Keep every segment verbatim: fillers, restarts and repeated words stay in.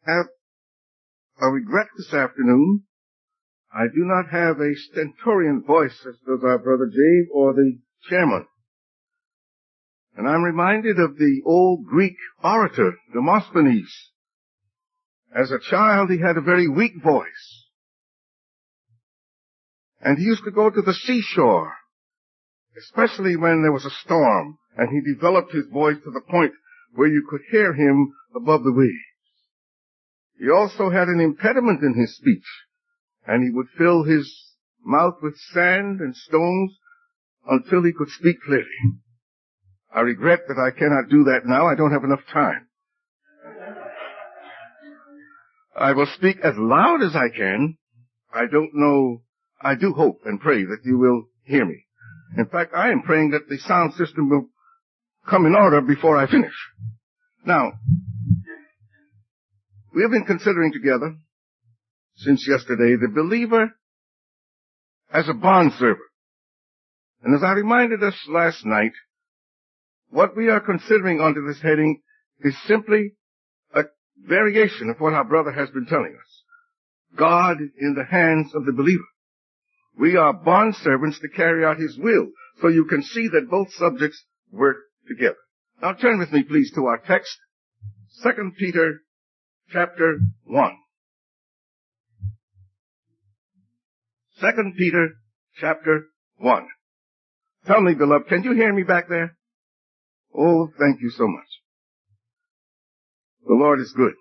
have a regret this afternoon. I do not have a stentorian voice as does our brother Dave or the chairman. And I'm reminded of the old Greek orator, Demosthenes. As a child, he had a very weak voice. And he used to go to the seashore, especially when there was a storm, and he developed his voice to the point where you could hear him above the waves. He also had an impediment in his speech, and he would fill his mouth with sand and stones until he could speak clearly. I regret that I cannot do that now. I don't have enough time. I will speak as loud as I can. I don't know. I do hope and pray that you will hear me. In fact, I am praying that the sound system will come in order before I finish. Now, we have been considering together since yesterday the believer as a bondservant. And as I reminded us last night, what we are considering under this heading is simply a variation of what our brother has been telling us. God in the hands of the believer. We are bondservants to carry out his will. So you can see that both subjects work together. Now turn with me please to our text, Second Peter chapter one. Second Peter chapter one. Tell me, beloved, can you hear me back there? Oh, thank you so much. The Lord is good.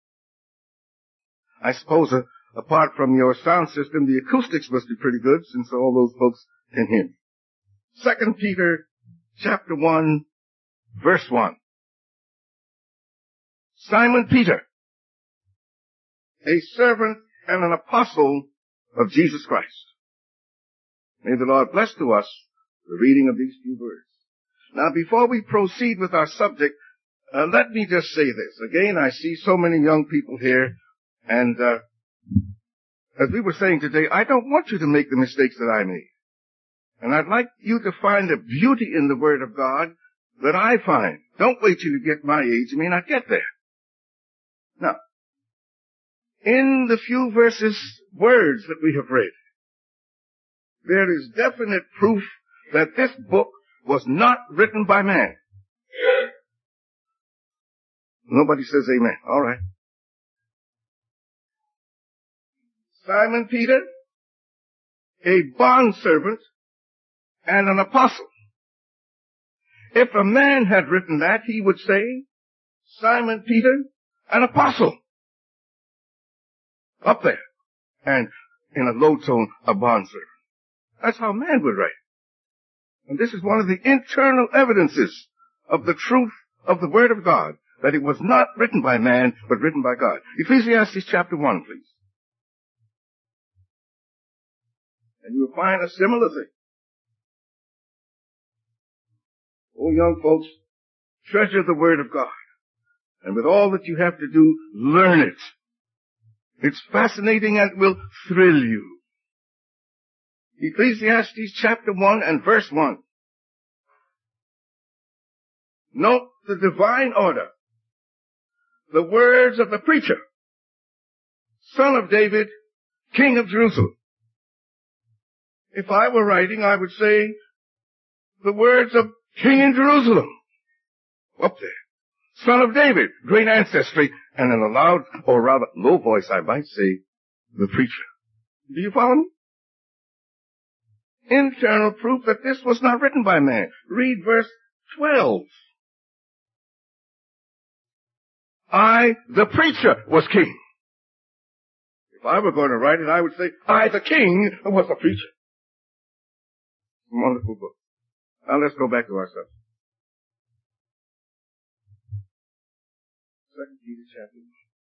I suppose uh, apart from your sound system, the acoustics must be pretty good since all those folks can hear me. Second Peter chapter one, verse one. Simon Peter, a servant and an apostle of Jesus Christ. May the Lord bless to us the reading of these few words. Now, before we proceed with our subject, uh, let me just say this. Again, I see so many young people here, and uh, as we were saying today, I don't want you to make the mistakes that I made. And I'd like you to find a beauty in the Word of God that I find. Don't wait till you get my age. You may not get there. Now, in the few verses, words that we have read, there is definite proof that this book was not written by man. Nobody says amen. All right. Simon Peter, a bondservant and an apostle. If a man had written that, he would say, Simon Peter, an apostle. Up there. And in a low tone, a bondservant. That's how man would write. And this is one of the internal evidences of the truth of the Word of God, that it was not written by man, but written by God. Ecclesiastes chapter one, please. And you will find a similar thing. Oh, young folks, treasure the Word of God. And with all that you have to do, learn it. It's fascinating and will thrill you. Ecclesiastes chapter one and verse one. Note the divine order. The words of the preacher, son of David, king of Jerusalem. If I were writing, I would say the words of king in Jerusalem. Up there. Son of David, great ancestry, and in a loud, or rather low voice, I might say, the preacher. Do you follow me? Internal proof that this was not written by man. Read verse twelve. I, the preacher, was king. If I were going to write it, I would say, I, the king, was a preacher. Wonderful book. Now let's go back to our subject. Second Peter chapter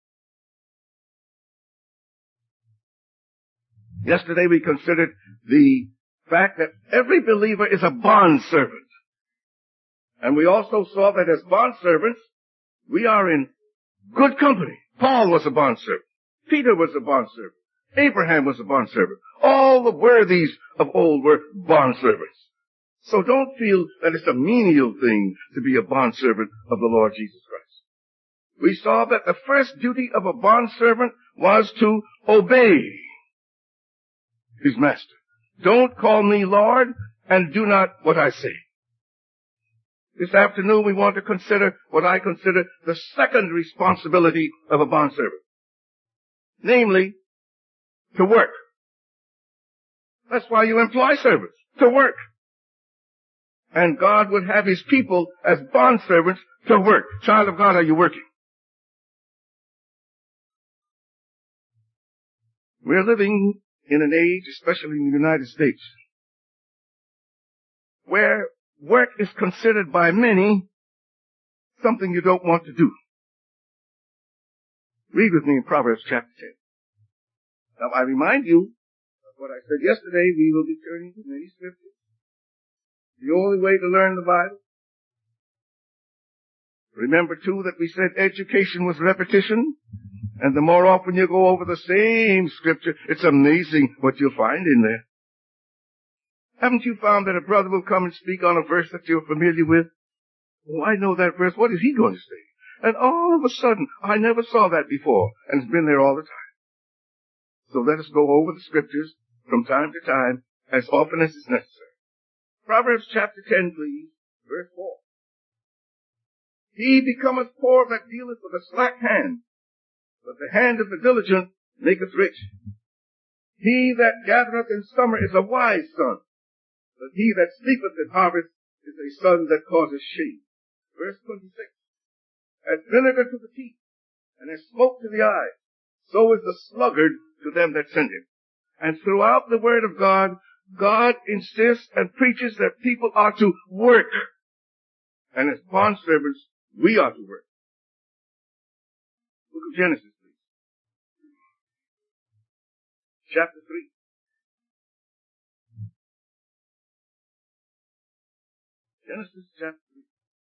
one. Yesterday we considered the fact that every believer is a bondservant. And we also saw that as bondservants, we are in good company. Paul was a bondservant. Peter was a bondservant. Abraham was a bondservant. All the worthies of old were bondservants. So don't feel that it's a menial thing to be a bondservant of the Lord Jesus Christ. we saw that the first duty of a bondservant was to obey his master. Don't call me Lord and do not what I say. This afternoon we want to consider what I consider the second responsibility of a bondservant. Namely, to work. That's why you employ servants, to work. And God would have his people as bondservants to work. Child of God, are you working? We're living in an age, especially in the United States, where work is considered by many something you don't want to do. Read with me in Proverbs chapter ten. Now I remind you of what I said yesterday, we will be turning to many scriptures. The only way to learn the Bible. Remember too that we said education was repetition. And the more often you go over the same scripture, it's amazing what you'll find in there. Haven't you found that a brother will come and speak on a verse that you're familiar with? Oh, I know that verse. What is he going to say? And all of a sudden, I never saw that before. And it's been there all the time. So let us go over the scriptures from time to time, as often as is necessary. Proverbs chapter ten, please, verse four. He becometh poor that dealeth with a slack hand, but the hand of the diligent maketh rich. He that gathereth in summer is a wise son, but he that sleepeth in harvest is a son that causeth shame. Verse twenty-six. As vinegar to the teeth, and as smoke to the eyes, so is the sluggard to them that send him. And throughout the Word of God, God insists and preaches that people are to work. And as bondservants, we are to work. Book of Genesis, please. Chapter three. Genesis chapter three.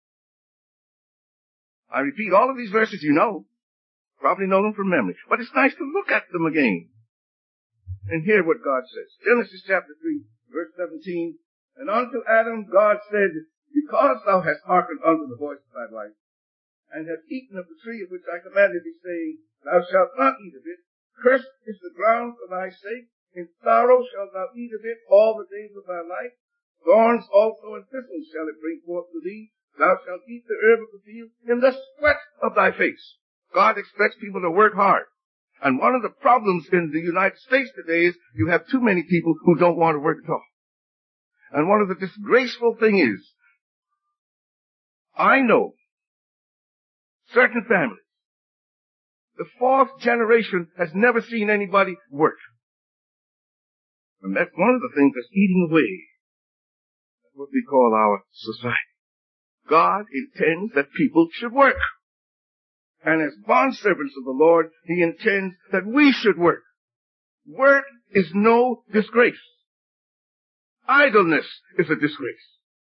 I repeat, all of these verses you know. Probably know them from memory. But it's nice to look at them again and hear what God says. Genesis chapter three, verse seventeen. And unto Adam God said, because thou hast hearkened unto the voice of thy wife, and hast eaten of the tree of which I commanded thee, saying, thou shalt not eat of it. Cursed is the ground for thy sake. In sorrow shalt thou eat of it all the days of thy life. Thorns also and thistles shall it bring forth to thee. Thou shalt eat the herb of the field in the sweat of thy face. God expects people to work hard. And one of the problems in the United States today is you have too many people who don't want to work at all. And one of the disgraceful things is, I know certain families, the fourth generation has never seen anybody work. And that's one of the things that's eating away at what we call our society. God intends that people should work. And as bondservants of the Lord, he intends that we should work. Work is no disgrace. Idleness is a disgrace.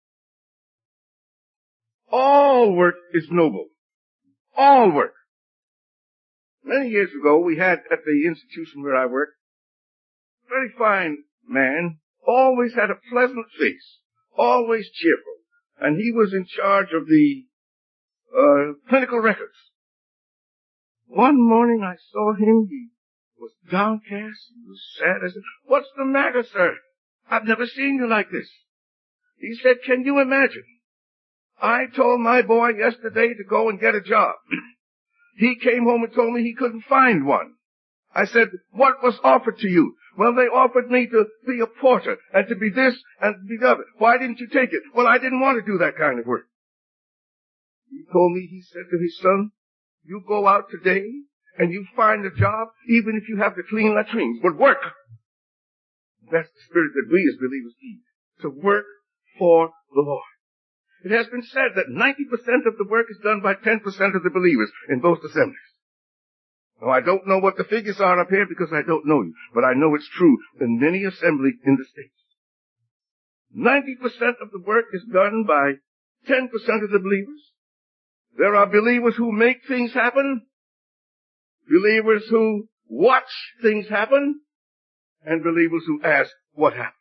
All work is noble. All work. Many years ago, we had at the institution where I worked, a very fine man, always had a pleasant face, always cheerful, and he was in charge of the uh, clinical records. One morning I saw him, he was downcast, he was sad. I said, what's the matter, sir? I've never seen you like this. He said, can you imagine? I told my boy yesterday to go and get a job. He came home and told me he couldn't find one. I said, what was offered to you? Well, they offered me to be a porter and to be this and to be the other. Why didn't you take it? Well, I didn't want to do that kind of work. He told me, he said to his son, you go out today and you find a job even if you have to clean latrines, but work. That's the spirit that we as believers need, to work for the Lord. It has been said that ninety percent of the work is done by ten percent of the believers in both assemblies. Now, I don't know what the figures are up here because I don't know you, but I know it's true in many assemblies in the States. ninety percent of the work is done by ten percent of the believers. There are believers who make things happen, believers who watch things happen, and believers who ask what happened.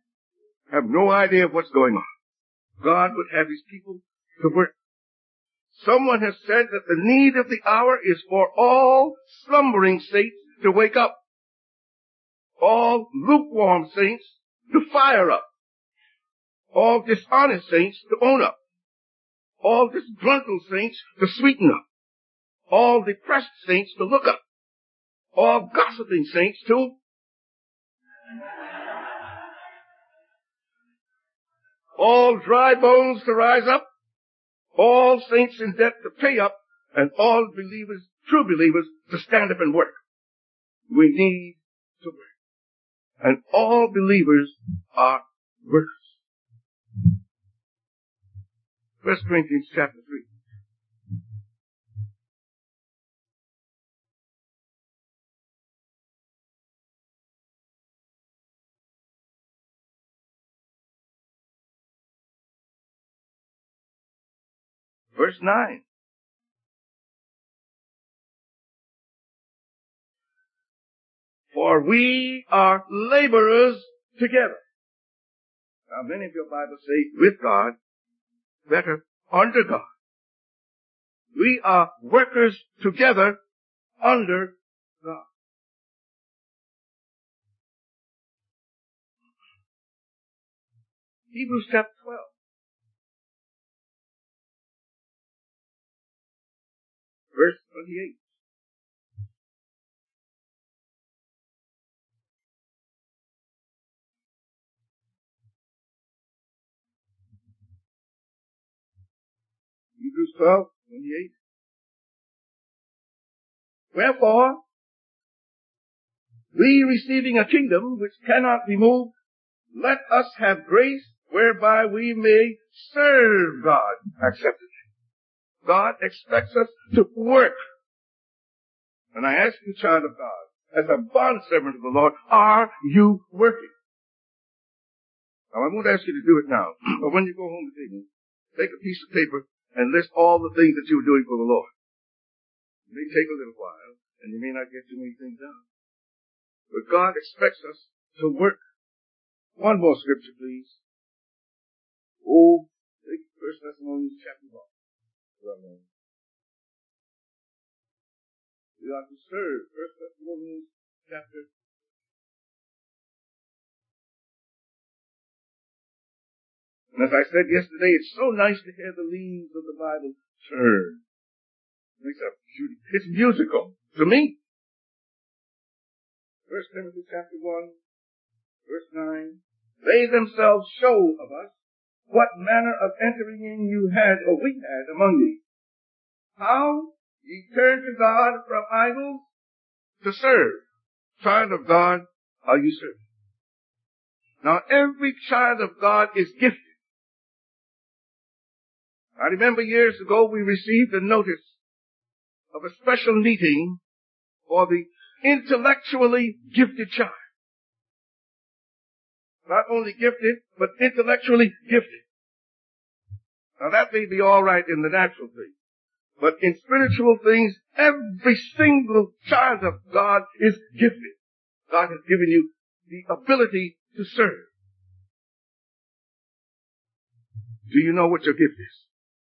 Have no idea of what's going on. God would have his people to work. Someone has said that the need of the hour is for all slumbering saints to wake up. All lukewarm saints to fire up. All dishonest saints to own up. All disgruntled saints to sweeten up. All depressed saints to look up. All gossiping saints to all dry bones to rise up. All saints in debt to pay up. And all believers, true believers, to stand up and work. We need to work. And all believers are workers. First Corinthians chapter three. Verse nine. For we are laborers together. Now many of your Bibles say with God, better under God. We are workers together under God. Hebrews chapter twelve. Verse twenty-eight. Hebrews twelve, twenty-eight. Wherefore, we receiving a kingdom which cannot be moved, let us have grace whereby we may serve God acceptably. God expects us to work. And I ask you, child of God, as a bondservant of the Lord, are you working? Now, I won't ask you to do it now, but when you go home this evening, take a piece of paper and list all the things that you're doing for the Lord. It may take a little while, and you may not get too many things done. But God expects us to work. One more scripture, please. Oh, take First Thessalonians chapter one. We are to serve. First Thessalonians chapter. And as I said yesterday, it's so nice to hear the leaves of the Bible turn. It's, a, it's musical to me. First Timothy chapter one, verse nine. They themselves show of us what manner of entering in you had, or we had, among you. How ye turn to God from idols to serve. Child of God, are you serving? Now every child of God is gifted. I remember years ago we received a notice of a special meeting for the intellectually gifted child. Not only gifted, but intellectually gifted. Now that may be all right in the natural thing. But in spiritual things, every single child of God is gifted. God has given you the ability to serve. Do you know what your gift is?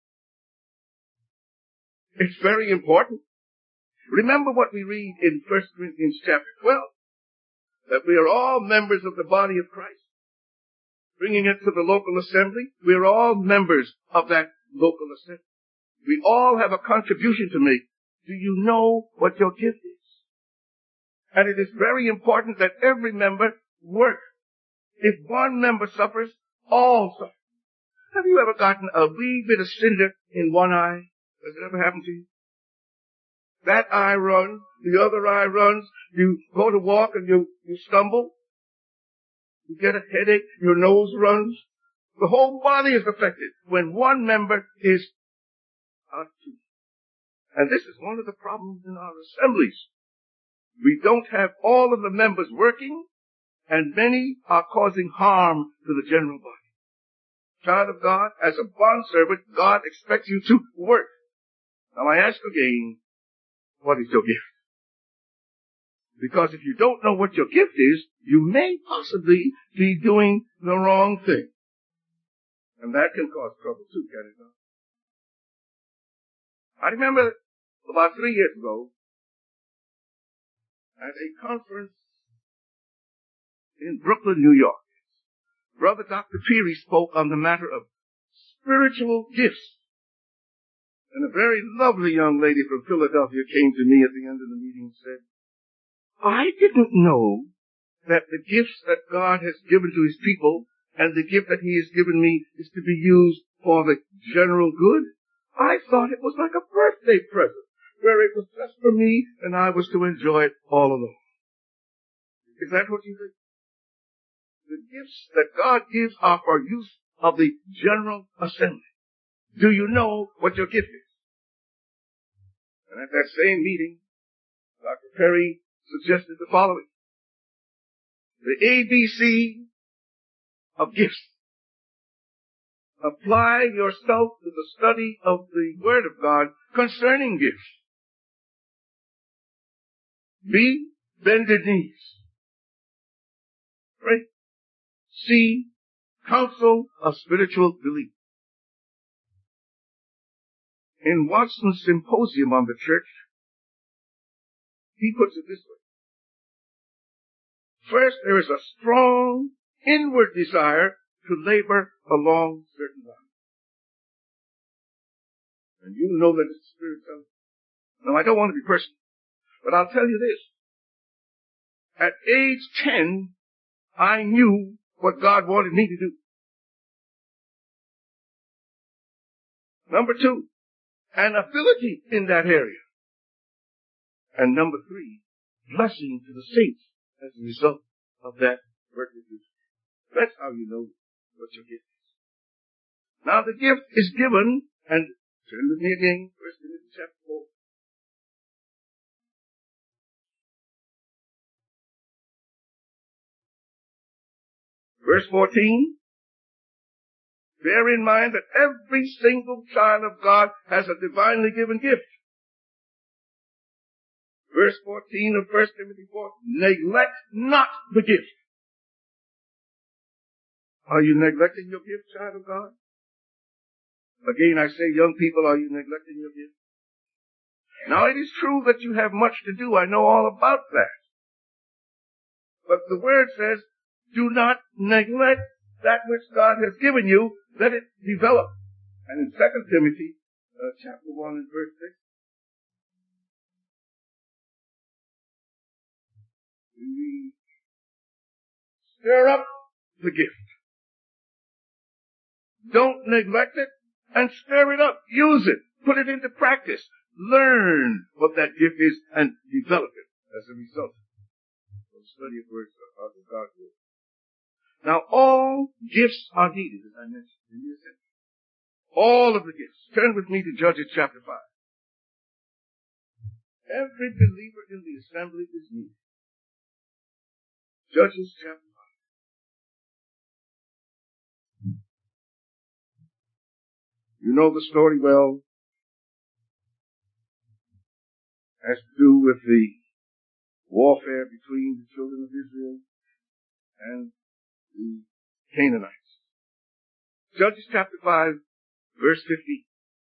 It's very important. Remember what we read in First Corinthians chapter twelve. That we are all members of the body of Christ. Bringing it to the local assembly, we are all members of that local assembly. We all have a contribution to make. Do you know what your gift is? And it is very important that every member work. If one member suffers, all suffer. Have you ever gotten a wee bit of cinder in one eye? Does it ever happen to you? That eye runs, the other eye runs, you go to walk and you, you stumble. You get a headache, your nose runs. The whole body is affected when one member is out too. And this is one of the problems in our assemblies. We don't have all of the members working, and many are causing harm to the general body. Child of God, as a bondservant, God expects you to work. Now I ask again, what is your gift? Because if you don't know what your gift is, you may possibly be doing the wrong thing. And that can cause trouble too, can it not? I remember about three years ago at a conference in Brooklyn, New York, Brother Doctor Peary spoke on the matter of spiritual gifts. And a very lovely young lady from Philadelphia came to me at the end of the meeting and said, I didn't know that the gifts that God has given to his people and the gift that he has given me is to be used for the general good. I thought it was like a birthday present where it was just for me and I was to enjoy it all alone. Is that what you think? The gifts that God gives are for use of the General Assembly. Do you know what your gift is? And at that same meeting, Doctor Perry suggested the following. The A B C of gifts. Apply yourself to the study of the Word of God concerning gifts. B, bend your knees. Right? C, counsel of spiritual belief. In Watson's Symposium on the Church, he puts it this way. First, there is a strong inward desire to labor along certain lines. And you know that it's the Spirit tells you. Now, I don't want to be personal, but I'll tell you this. At age ten, I knew what God wanted me to do. Number two, an ability in that area. And number three, blessing to the saints as a result of that work of duty. That's how you know what your gift is. Now the gift is given, and turn with me again, First Timothy chapter four. Verse fourteen. Bear in mind that every single child of God has a divinely given gift. Verse fourteen of First Timothy four. Neglect not the gift. Are you neglecting your gift, child of God? Again, I say, young people, are you neglecting your gift? Now, it is true that you have much to do. I know all about that. But the Word says, do not neglect that which God has given you. Let it develop. And in Second Timothy, uh, chapter one and verse six, we stir up the gift. Don't neglect it and stir it up. Use it. Put it into practice. Learn what that gift is and develop it as a result of the study of words of God's word. Now, all gifts are needed, as I mentioned in the assembly. All of the gifts. Turn with me to Judges chapter five. Every believer in the assembly is needed. Judges chapter five. You know the story well. It has to do with the warfare between the children of Israel and the Canaanites. Judges chapter five, verse fifteen.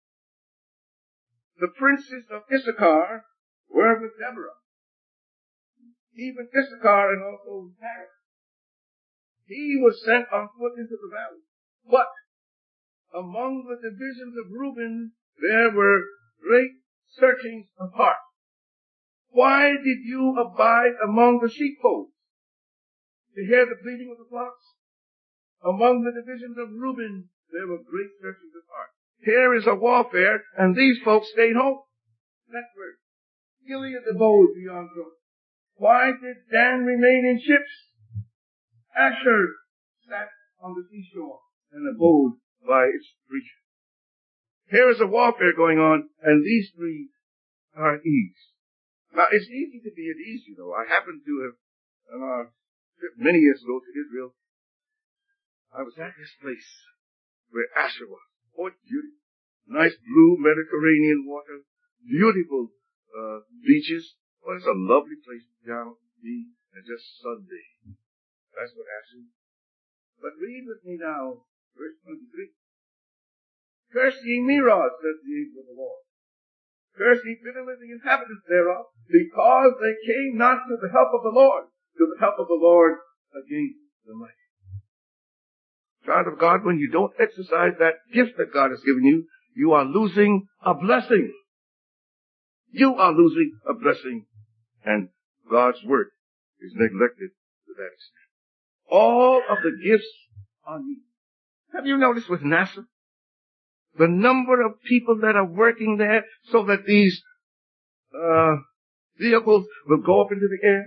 The princes of Issachar were with Deborah. Even Issachar and also Barak. He was sent on foot into the valley. But among the divisions of Reuben, there were great searchings of heart. Why did you abide among the sheepfolds? To hear the bleating of the flocks? Among the divisions of Reuben, there were great searchings of heart. Here is a warfare, and these folks stayed home. Next verse. Gilead abode beyond Jordan. Why did Dan remain in ships? Asher sat on the seashore and abode by its region. Here is a warfare going on, and these three are at ease. Now, it's easy to be at ease, you know. I happened to have, on our trip many years ago to Israel, I was at this place where Asher was. What beauty. Nice blue Mediterranean water, beautiful uh, beaches. Well, it's a lovely place down to be and just Sunday. That's what Asher is. But read with me now, verse twenty-three. Curse ye Meroz, says the angel of the Lord. Curse ye bitterly the inhabitants thereof, because they came not to the help of the Lord, to the help of the Lord against the mighty. Child of God, when you don't exercise that gift that God has given you, you are losing a blessing. You are losing a blessing, and God's work is neglected to that extent. All of the gifts are needed. Have you noticed with NASA? The number of people that are working there so that these uh vehicles will go up into the air.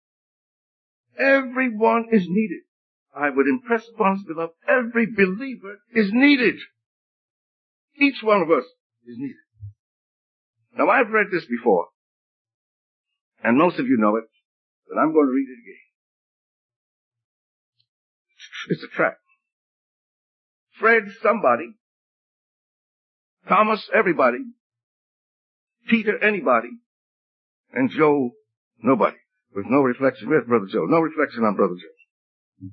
Everyone is needed. I would impress upon us, beloved, every believer is needed. Each one of us is needed. Now, I've read this before, and most of you know it, but I'm going to read it again. It's a tract. Fred somebody, Thomas everybody, Peter anybody, and Joe nobody. With no reflection. Where's Brother Joe? No reflection on Brother Joe.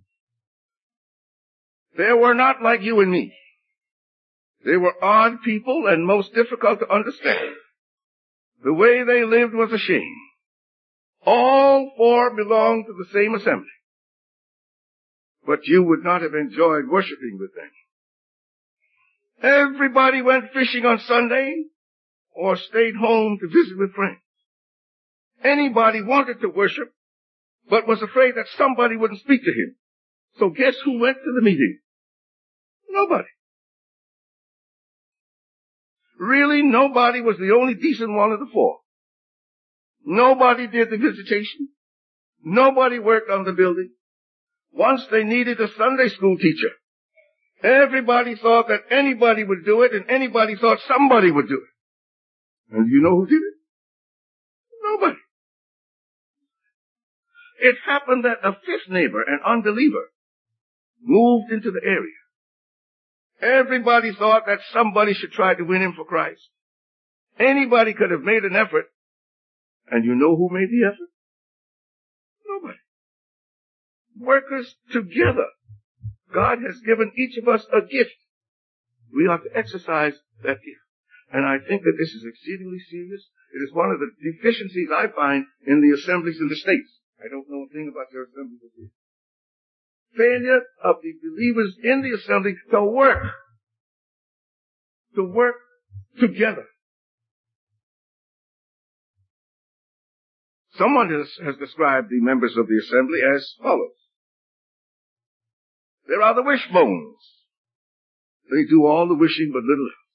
They were not like you and me. They were odd people and most difficult to understand. The way they lived was a shame. All four belonged to the same assembly. But you would not have enjoyed worshiping with them. Everybody went fishing on Sunday or stayed home to visit with friends. Anybody wanted to worship, but was afraid that somebody wouldn't speak to him. So guess who went to the meeting? Nobody. Really, nobody was the only decent one of the four. Nobody did the visitation. Nobody worked on the building. Once they needed a Sunday school teacher. Everybody thought that anybody would do it, and anybody thought somebody would do it. And you know who did it? Nobody. It happened that a fifth neighbor, an unbeliever, moved into the area. Everybody thought that somebody should try to win him for Christ. Anybody could have made an effort. And you know who made the effort? Nobody. Workers together. God has given each of us a gift. We are to exercise that gift. And I think that this is exceedingly serious. It is one of the deficiencies I find in the assemblies in the States. I don't know a thing about your assemblies here. Failure of the believers in the assembly to work. To work together. Someone has, has described the members of the assembly as follows. There are the wishbones. They do all the wishing but little else.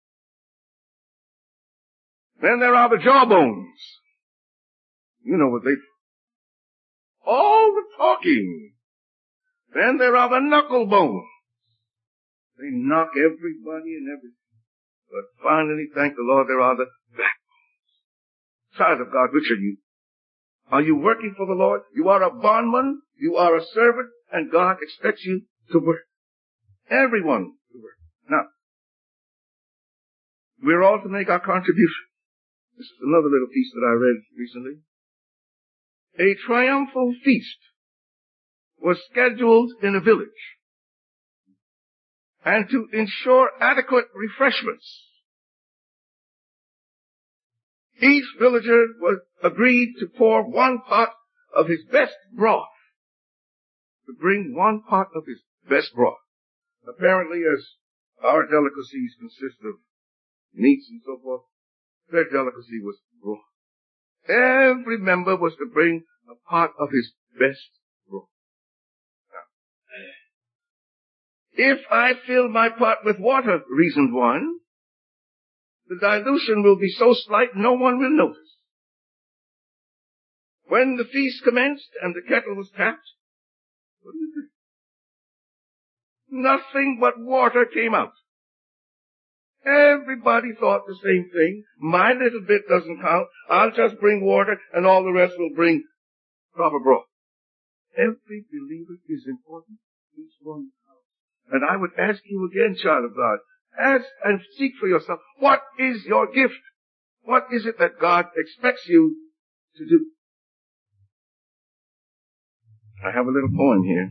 Then there are the jawbones. You know what they do. All the talking. Then there are the knuckle bones. They knock everybody and everything. But finally, thank the Lord, there are the backbones. Child of God, which are you? Are you working for the Lord? You are a bondman, you are a servant, and God expects you to work. Everyone to work. Now, we're all to make our contribution. This is another little piece that I read recently. A triumphal feast was scheduled in a village. And to ensure adequate refreshments, each villager was agreed to pour one pot of his best broth. To bring one pot of his best broth. Apparently, as our delicacies consist of meats and so forth, their delicacy was broth. Every member was to bring a pot of his best broth. Now, if I fill my pot with water, reasoned one, the dilution will be so slight no one will notice. When the feast commenced and the kettle was tapped, what did you think? Nothing but water came out. Everybody thought the same thing. My little bit doesn't count. I'll just bring water and all the rest will bring proper broth. Every believer is important. Each one counts. And I would ask you again, child of God, ask and seek for yourself, what is your gift? What is it that God expects you to do? I have a little poem here.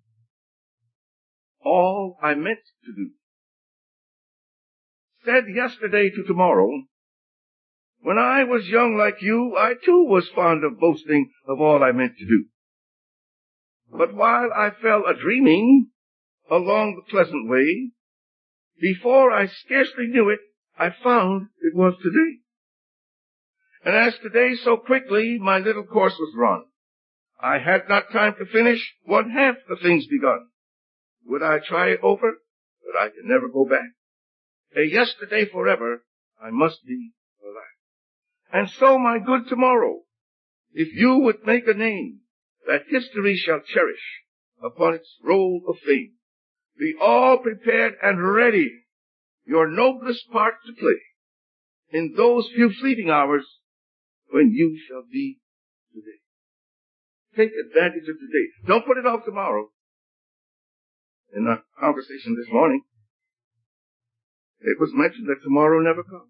All I meant to do. Said yesterday to tomorrow, When I was young like you, I too was fond of boasting of all I meant to do. But while I fell a-dreaming along the pleasant way, before I scarcely knew it, I found it was today. And as today so quickly my little course was run, I had not time to finish one half the things begun. Would I try it over? But I can never go back. A yesterday forever, I must be alive. And so, my good tomorrow, if you would make a name that history shall cherish upon its roll of fame, be all prepared and ready your noblest part to play in those few fleeting hours when you shall be today. Take advantage of today. Don't put it off tomorrow. In our conversation this morning, it was mentioned that tomorrow never comes.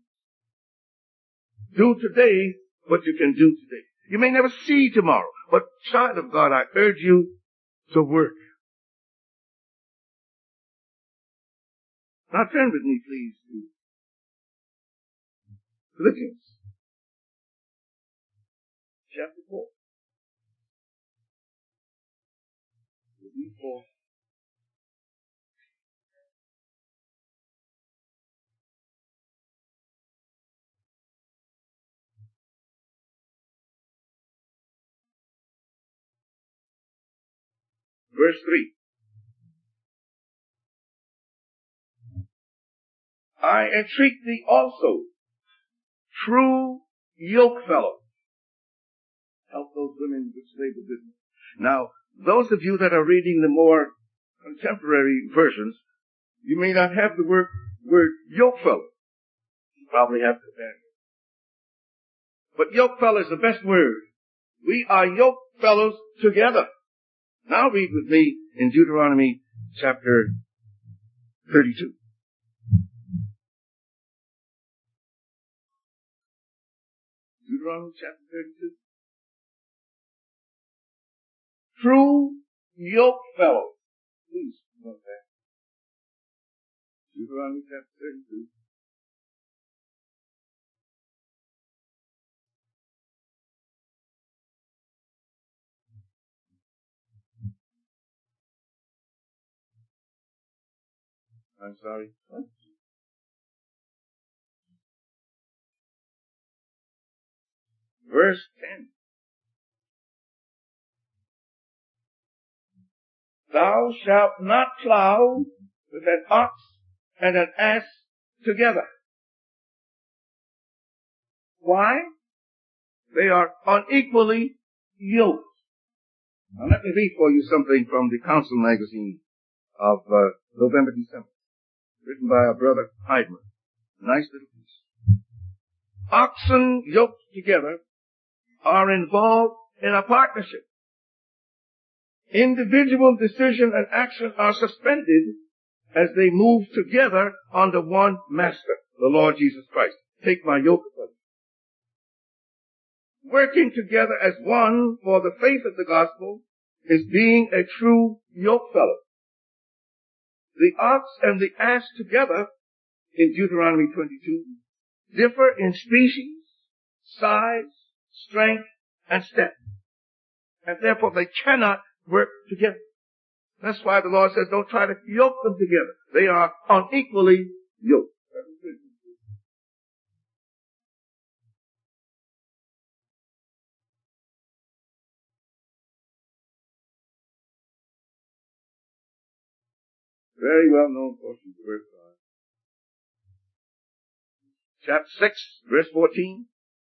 Do today what you can do today. You may never see tomorrow, but child of God, I urge you to work. Now turn with me, please, to Philippians chapter four. Philippians four. Verse three. I entreat thee also, true yoke fellow. Help those women which labor business. Now, those of you that are reading the more contemporary versions, you may not have the word, word yoke fellow. You probably have companion. But yoke fellow is the best word. We are yoke fellows together. Now read with me in Deuteronomy chapter thirty-two. Deuteronomy chapter thirty-two. True yoke fellows. Please note that. Deuteronomy chapter thirty-two. I'm sorry. What? Verse ten. Thou shalt not plow with an ox and an ass together. Why? They are unequally yoked. Now let me read for you something from the Council magazine of uh, November, December, written by our brother Heidman. Nice little piece. Oxen yoked together are involved in a partnership. Individual decision and action are suspended as they move together under one master, the Lord Jesus Christ. Take my yoke upon you. Working together as one for the faith of the gospel is being a true yoke fellow. The ox and the ass together in Deuteronomy twenty-two differ in species, size, strength, and step. And therefore they cannot work together. That's why the Lord says don't try to yoke them together. They are unequally yoked. Very well known portion of verse five. Chapter six, verse fourteen.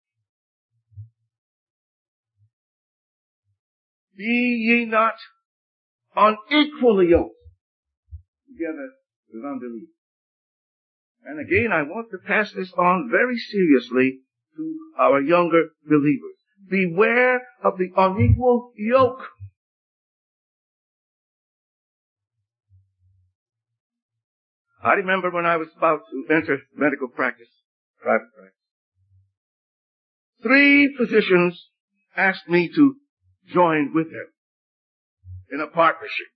Be ye not unequally yoked together with unbelief. And again, I want to pass this on very seriously to our younger believers. Beware of the unequal yoke. I remember when I was about to enter medical practice, private practice, three physicians asked me to join with them in a partnership.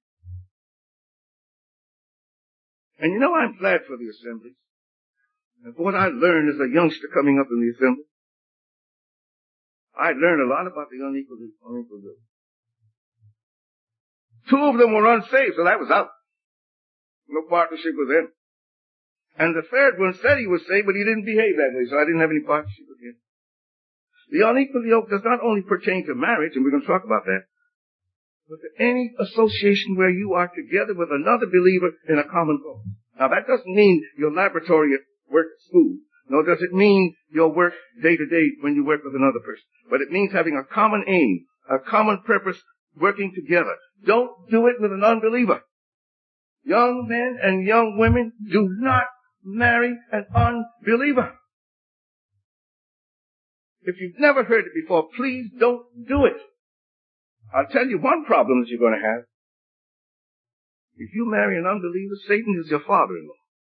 And you know, I'm glad for the assemblies and for what I learned as a youngster coming up in the assembly. I learned a lot about the unequal, unequal yoke. Two of them were unsaved, so that was out. No partnership with them. And the third one said he was saved, but he didn't behave that way, so I didn't have any partnership with him. The unequal yoke does not only pertain to marriage, and we're going to talk about that, but to any association where you are together with another believer in a common cause. Now that doesn't mean your laboratory at work at school, nor does it mean your work day to day when you work with another person. But it means having a common aim, a common purpose, working together. Don't do it with an unbeliever. Young men and young women, do not marry an unbeliever. If you've never heard it before, please don't do it. I'll tell you one problem that you're going to have. If you marry an unbeliever, Satan is your father-in-law.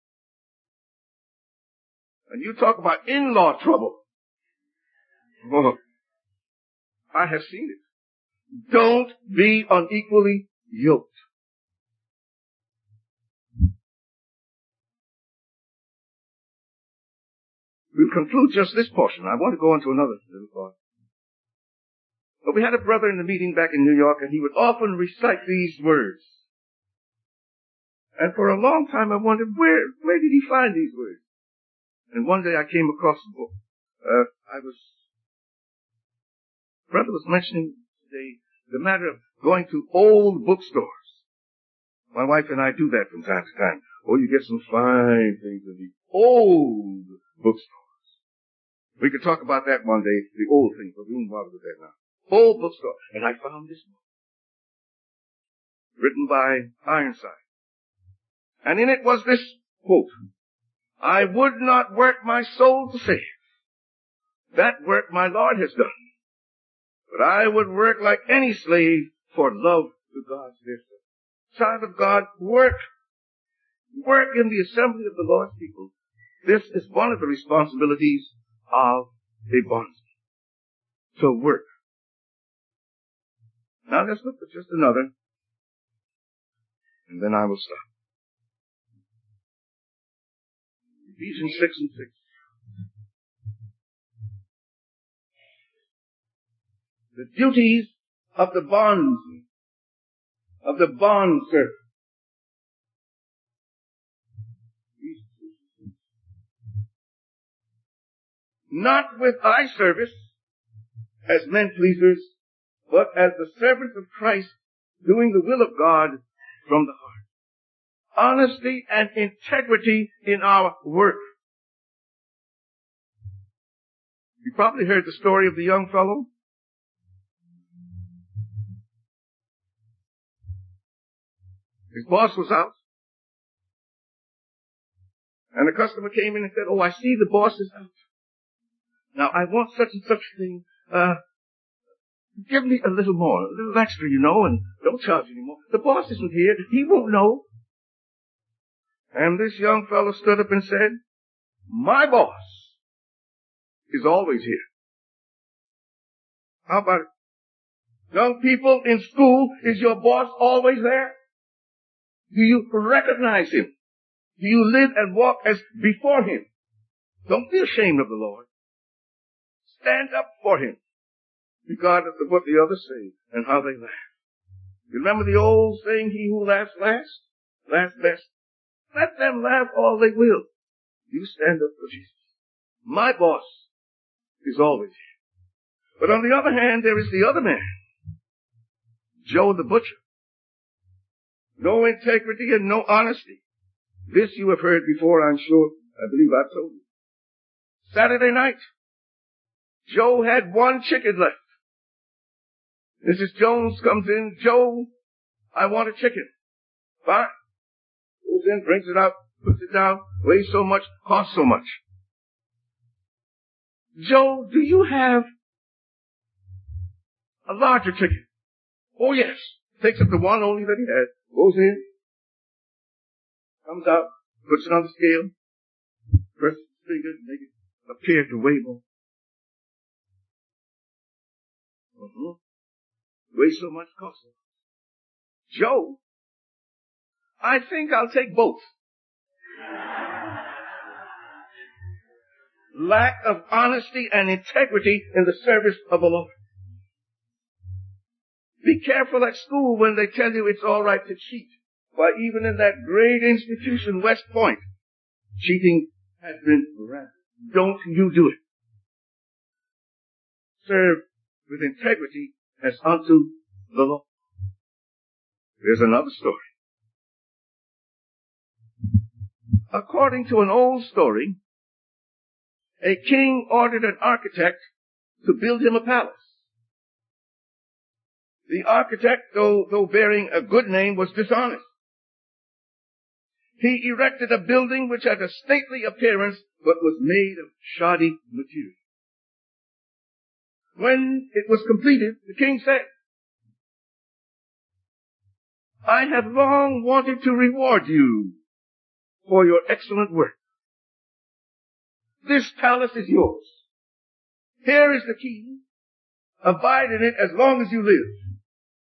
And you talk about in-law trouble. Oh, I have seen it. Don't be unequally yoked. We'll conclude just this portion. I want to go on to another little part. But we had a brother in the meeting back in New York, and he would often recite these words. And for a long time I wondered, where, where did he find these words? And one day I came across a book. Uh, I was, brother was mentioning today the matter of going to old bookstores. My wife and I do that from time to time. Oh, you get some fine things in these old bookstores. We could talk about that one day, the old things, but we won't bother with that now. Old bookstore. And I found this book. Written by Ironside. And in it was this quote. I would not work my soul to save. That work my Lord has done. But I would work like any slave for love to God's dear son. Child of God, work. Work in the assembly of the Lord's people. This is one of the responsibilities of a bondsman. So work. Now let's look at just another, and then I will stop. Ephesians six and six. The duties of the bondsman, of the bondservant. Not with eye service as men pleasers, but as the servants of Christ, doing the will of God from the heart. Honesty and integrity in our work. You probably heard the story of the young fellow. His boss was out. And the customer came in and said, oh, I see the boss is out. Now, I want such and such a thing. Uh, give me a little more, a little extra, you know, and don't charge anymore. The boss isn't here. He won't know. And this young fellow stood up and said, my boss is always here. How about it? Young people in school, is your boss always there? Do you recognize him? Do you live and walk as before him? Don't be ashamed of the Lord. Stand up for him, regardless of what the others say and how they laugh. You remember the old saying, he who laughs last, laughs best? Let them laugh all they will. You stand up for Jesus. My boss is always here. But on the other hand, there is the other man, Joe the butcher. No integrity and no honesty. This you have heard before, I'm sure. I believe I've told you. Saturday night, Joe had one chicken left. Missus Jones comes in. Joe, I want a chicken. Fine. Goes in, brings it out, puts it down, weighs so much, costs so much. Joe, do you have a larger chicken? Oh yes. Takes up the one only that he had. Goes in. Comes out, puts it on the scale. Presses his fingers, make it appear to weigh more. Uh-huh. Weighs so much, costs so much. Joe, I think I'll take both. lack of honesty and integrity in the service of the Lord. Be careful at school when they tell you it's all right to cheat. Why, even in that great institution, West Point, cheating has been rampant. Don't you do it. Serve with integrity as unto the Lord. There's another story. According to an old story, a king ordered an architect to build him a palace. The architect, though, though bearing a good name, was dishonest. He erected a building which had a stately appearance, but was made of shoddy material. When it was completed, the king said, I have long wanted to reward you for your excellent work. This palace is yours. Here is the key. Abide in it as long as you live.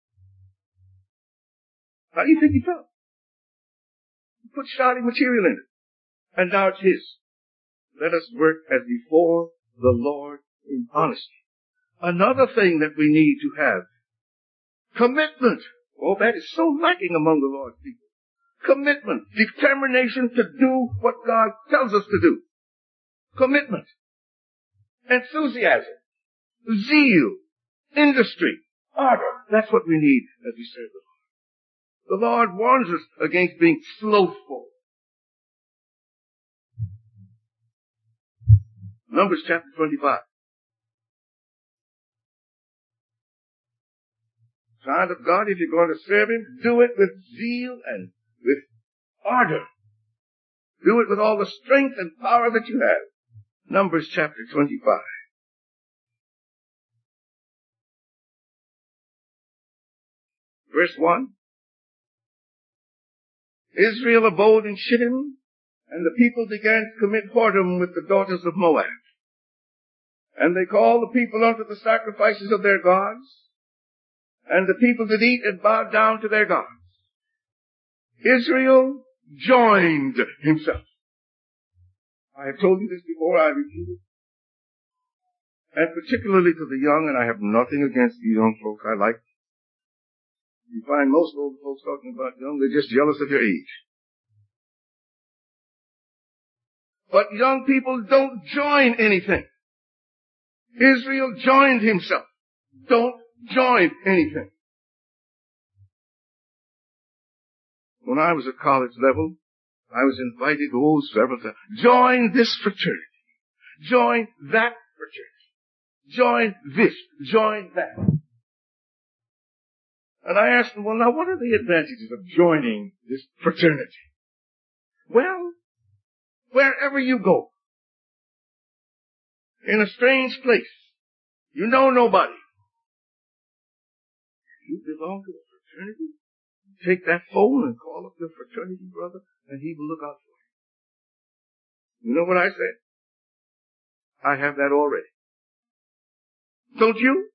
How do you think he felt? He put shoddy material in it, and now it's his. Let us work as before the Lord in honesty. Another thing that we need to have, commitment. Oh, that is so lacking among the Lord's people. Commitment, determination to do what God tells us to do. Commitment, enthusiasm, zeal, industry, ardor. That's what we need as we serve the Lord. The Lord warns us against being slothful. Numbers chapter twenty-five. Child of God, if you're going to serve Him, do it with zeal and with ardor. Do it with all the strength and power that you have. Numbers chapter twenty-five. Verse one. Israel abode in Shittim, and the people began to commit whoredom with the daughters of Moab. And they called the people unto the sacrifices of their gods, and the people did eat and bowed down to their gods. Israel joined himself. I have told you this before, I repeat it. And particularly to the young, and I have nothing against you young folks, I like. You find most old folks talking about young, they're just jealous of your age. But young people don't join anything. Israel joined himself. Don't join anything. When I was at college level, I was invited, oh, several times, join this fraternity. Join that fraternity. Join this. Join that. And I asked them, well, now what are the advantages of joining this fraternity? Well, wherever you go, in a strange place, you know nobody. You belong to a fraternity? Take that phone and call up your fraternity brother, and he will look out for you. You know what I said? I have that already. Don't you?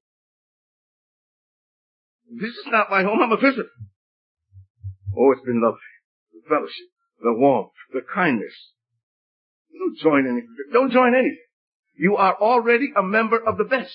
This is not my home. I'm a visitor. Oh, it's been lovely. The fellowship, the warmth, the kindness. Don't join anything. Don't join anything. You are already a member of the best.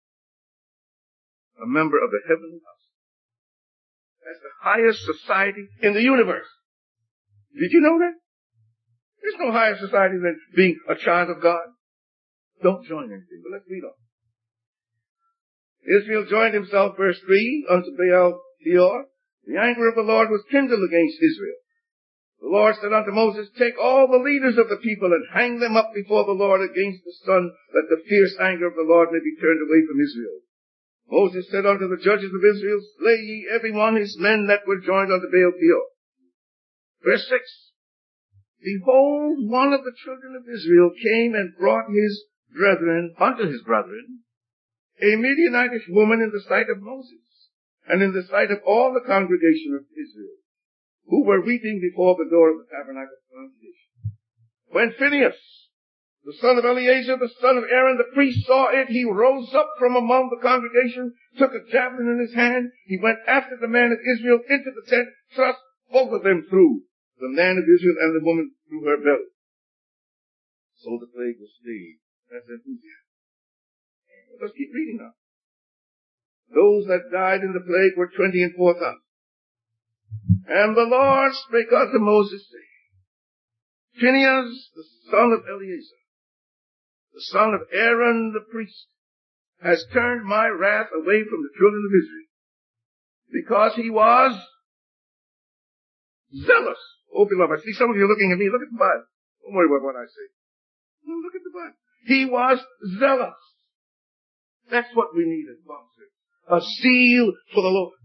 A member of the heavenly house. That's the highest society in the universe. Did you know that? There's no higher society than being a child of God. Don't join anything, but let's read on. Israel joined himself, verse three, unto Baal Peor. The anger of the Lord was kindled against Israel. The Lord said unto Moses, take all the leaders of the people and hang them up before the Lord against the sun, that the fierce anger of the Lord may be turned away from Israel. Moses said unto the judges of Israel, slay ye every one his men that were joined unto Baal Peor. Verse six. Behold, one of the children of Israel came and brought his brethren unto his brethren, a Midianitish woman in the sight of Moses, and in the sight of all the congregation of Israel, who were weeping before the door of the tabernacle of congregation. When Phinehas, the son of Eleazar, the son of Aaron, the priest, saw it, he rose up from among the congregation, took a javelin in his hand, he went after the man of Israel into the tent, thrust both of them through, the man of Israel and the woman through her belly. So the plague was stayed That's enthusiasm. Let's keep reading now. Those that died in the plague were twenty and four thousand. And the Lord spake unto Moses, saying, Phinehas, the son of Eleazar, the son of Aaron the priest, has turned my wrath away from the children of Israel, because he was zealous. Oh, beloved, I see some of you looking at me. Look at the Bible. Don't worry about what I say. No, look at the Bible. He was zealous. That's what we need as bondservants. A seal for the Lord.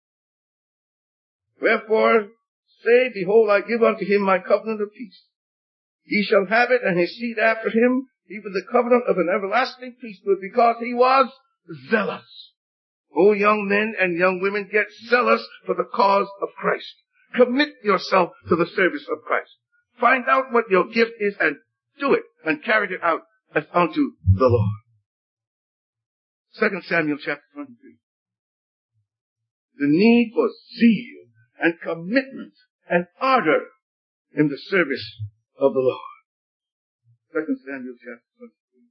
Wherefore, say, behold, I give unto him my covenant of peace. He shall have it, and his seed after him, even the covenant of an everlasting priesthood, because he was zealous. Oh, young men and young women, get zealous for the cause of Christ. Commit yourself to the service of Christ. Find out what your gift is and do it, and carry it out as unto the Lord. Second Samuel chapter twenty-three. The need for zeal and commitment and ardor in the service of the Lord. Second Samuel chapter twenty-three.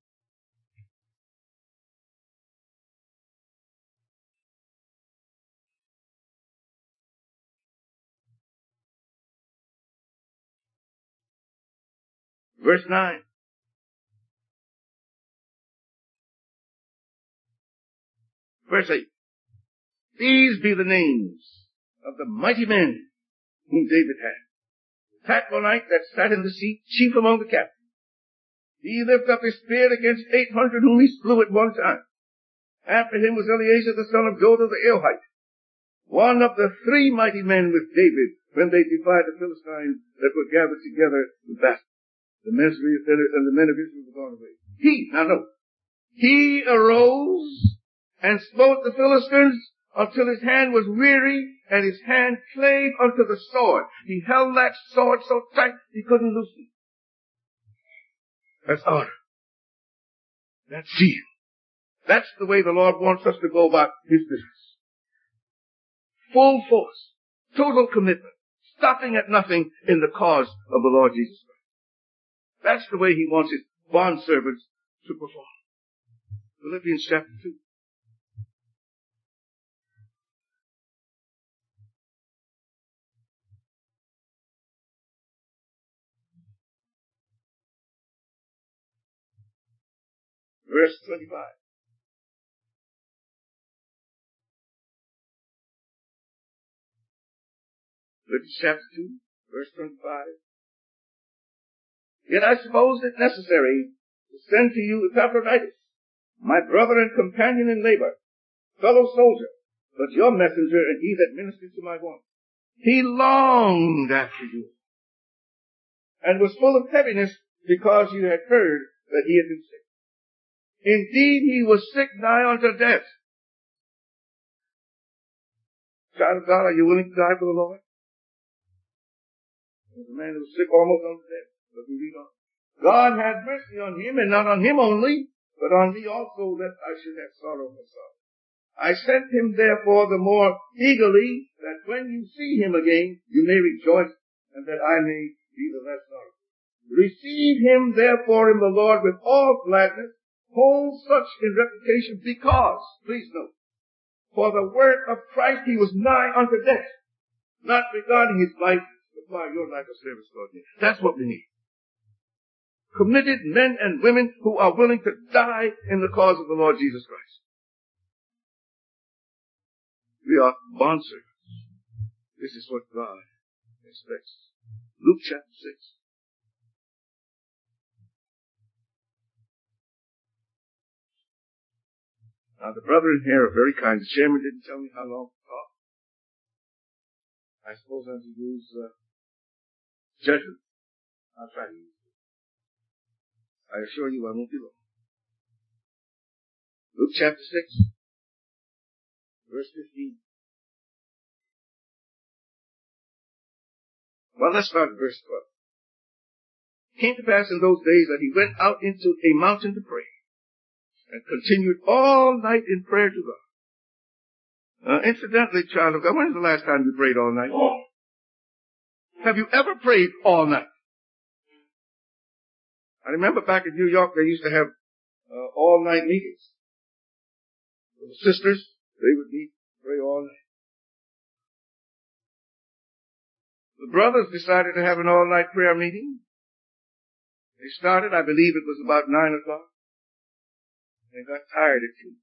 Verse nine. Verse eight. These be the names of the mighty men whom David had. Hatmonite that sat in the seat, chief among the captains. He lifted up his spear against eight hundred whom he slew at one time. After him was Eleazar the son of Dodo the Elhite, one of the three mighty men with David when they defied the Philistines that were gathered together in battle. The men of Israel and the men of Israel were gone away. He, now no, he arose and smote the Philistines until his hand was weary and his hand clave unto the sword. He held that sword so tight he couldn't loosen it. That's honor. That's zeal. That's the way the Lord wants us to go about his business. Full force, total commitment, stopping at nothing in the cause of the Lord Jesus Christ. That's the way he wants his bondservants to perform. Philippians chapter two. Verse twenty-five. Philippians chapter two, verse twenty-five. Yet I suppose it necessary to send to you Epaphroditus, my brother and companion in labor, fellow soldier, but your messenger and he that ministered to my wants. He longed after you, and was full of heaviness because you had heard that he had been sick. Indeed, he was sick nigh unto death. Child of God, are you willing to die for the Lord? There's a man who was sick almost unto death. But we read on. God had mercy on him, and not on him only, but on me also, lest I should have sorrow for sorrow. I sent him therefore the more eagerly, that when you see him again, you may rejoice, and that I may be the less sorrowful. Receive him therefore in the Lord with all gladness, hold such in reputation, because, please note, for the word of Christ he was nigh unto death, not regarding his life, but by your life of service, Lord. That's what we need. Committed men and women who are willing to die in the cause of the Lord Jesus Christ. We are bondservants. This is what God expects. Luke chapter six. Now the brethren here are very kind. The chairman didn't tell me how long to talk. I suppose I have to use uh, judgment. I'll try to use it. I assure you I won't be long. Luke chapter six, verse fifteen. Well, let's start at verse twelve. It came to pass in those days that he went out into a mountain to pray, and continued all night in prayer to God. Uh, incidentally, child of God, when is the last time you prayed all night? Have you ever prayed all night? I remember back in New York, they used to have uh, all-night meetings. The sisters, they would meet, pray all night. The brothers decided to have an all-night prayer meeting. They started, I believe it was about nine o'clock. They got tired at two.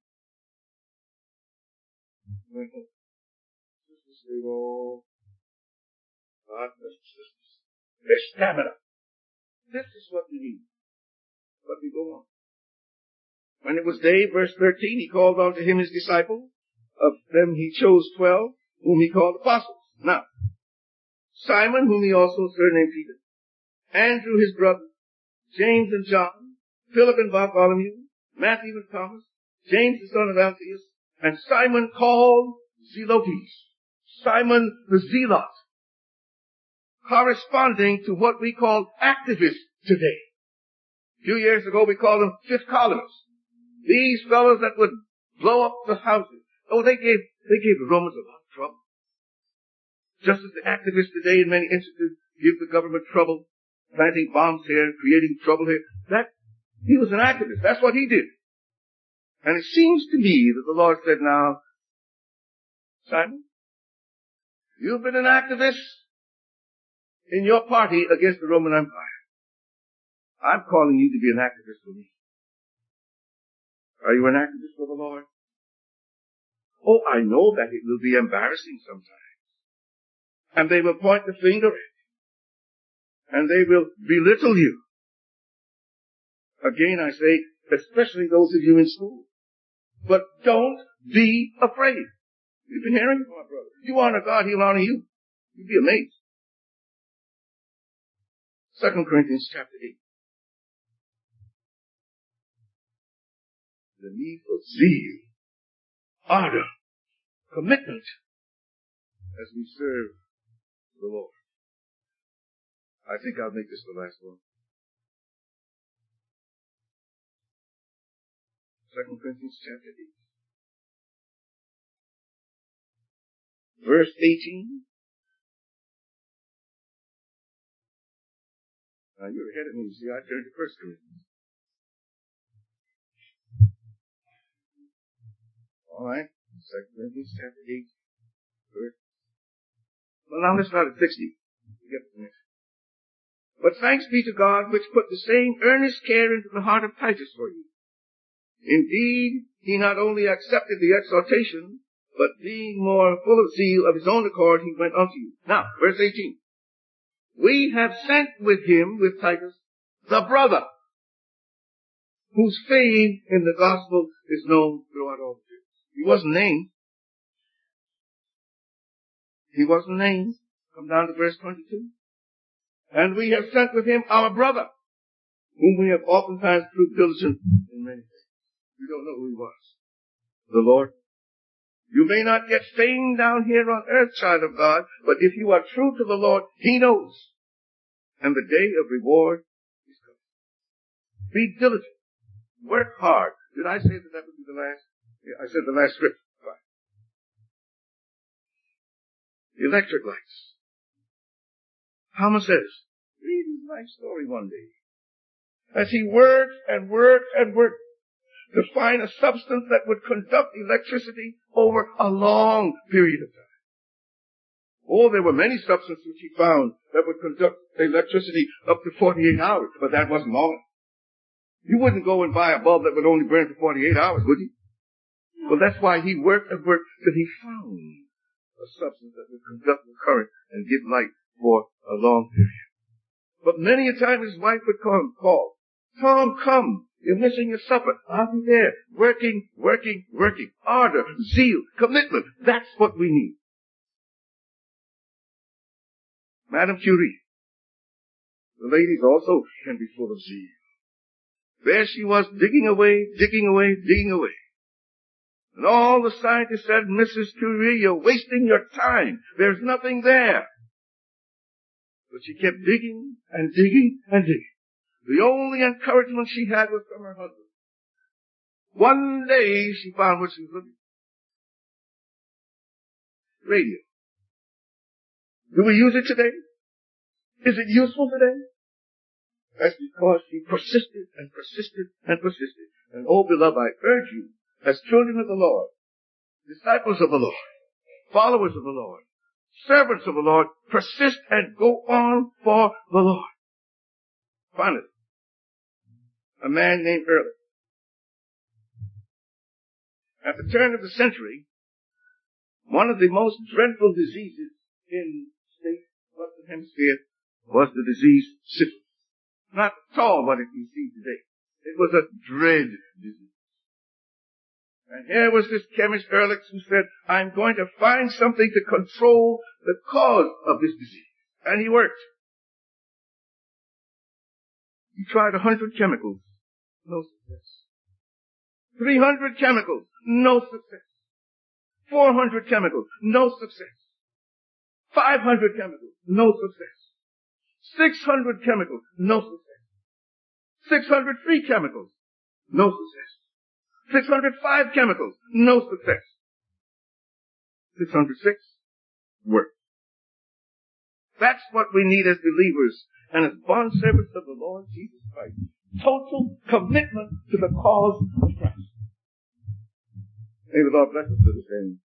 Went home. Sisters, they were all, God bless the sisters. Their stamina. This is what we need. But we go on. When it was day, verse thirteen, he called unto him his disciples. Of them he chose twelve, whom he called apostles. Now, Simon, whom he also surnamed Peter, Andrew his brother, James and John, Philip and Bartholomew, Matthew and Thomas, James the son of Alphaeus, and Simon called Zelotes. Simon the Zealot. Corresponding to what we call activists today. A few years ago we called them fifth columnists. These fellows that would blow up the houses. Oh, they gave, they gave the Romans a lot of trouble. Just as the activists today in many instances give the government trouble, planting bombs here, creating trouble here. That, he was an activist. That's what he did. And it seems to me that the Lord said, now, Simon, you've been an activist in your party against the Roman Empire. I'm calling you to be an activist for me. Are you an activist for the Lord? Oh, I know that it will be embarrassing sometimes. And they will point the finger at you. And they will belittle you. Again, I say, especially those of you in school. But don't be afraid. You've been hearing from my brother. You honor God, He'll honor you. You'd be amazed. Second Corinthians chapter eight. The need for zeal, ardor, commitment as we serve the Lord. I think I'll make this the last one. Second Corinthians chapter eight. Verse eighteen. Now you're ahead of me. See, I turned to First Corinthians. All right. Second Corinthians chapter eight. Verse. Well, now let's start at sixty. Get the next. But thanks be to God, which put the same earnest care into the heart of Titus for you. Indeed, he not only accepted the exhortation, but being more full of zeal of his own accord, he went unto you. Now, verse eighteen. We have sent with him, with Titus, the brother, whose fame in the gospel is known throughout all the churches. He wasn't named. He wasn't named. Come down to verse twenty-two. And we have sent with him our brother, whom we have oftentimes proved diligent in many things. We don't know who he was. The Lord. You may not get fame down here on earth, child of God, but if you are true to the Lord, He knows. And the day of reward is coming. Be diligent. Work hard. Did I say that that would be the last? Yeah, I said the last script. Fine. Electric lights. Thomas says, read his life story one day. As he worked and worked and worked to find a substance that would conduct electricity over a long period of time. Oh, there were many substances which he found that would conduct electricity up to forty-eight hours, but that wasn't all. You wouldn't go and buy a bulb that would only burn for forty-eight hours, would you? Well, that's why he worked and worked till he found a substance that would conduct the current and give light for a long period. But many a time his wife would come, call, Tom, come. You're missing your supper. I'll be there. Working, working, working. Ardor, zeal, commitment. That's what we need. Madame Curie. The ladies also can be full of zeal. There she was digging away, digging away, digging away. And all the scientists said, Missus Curie, you're wasting your time. There's nothing there. But she kept digging and digging and digging. The only encouragement she had was from her husband. One day she found what she was looking for. Radio. Do we use it today? Is it useful today? That's because she persisted and persisted and persisted. And oh, beloved, I urge you, as children of the Lord, disciples of the Lord, followers of the Lord, servants of the Lord, persist and go on for the Lord. Finally, a man named Ehrlich. At the turn of the century, one of the most dreadful diseases in the Western Hemisphere was the disease syphilis. Not at all what it you see today. It was a dread disease. And here was this chemist Ehrlich who said, I'm going to find something to control the cause of this disease. And he worked. He tried a hundred chemicals. No success. Three hundred chemicals. No success. Four hundred chemicals. No success. Five hundred chemicals. No success. Six hundred chemicals. No success. Six hundred three chemicals. No success. Six hundred five chemicals. No success. Six hundred six. Work. That's what we need as believers and as bondservants of the Lord Jesus Christ. Total commitment to the cause of Christ. May the Lord bless us to this end.